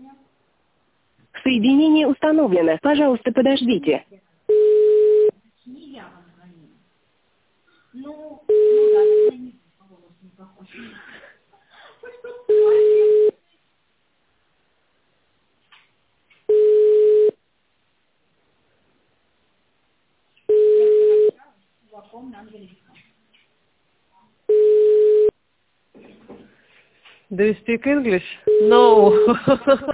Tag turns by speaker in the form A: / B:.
A: Соединение установлено. Пожалуйста, подождите.
B: Do you speak English? No.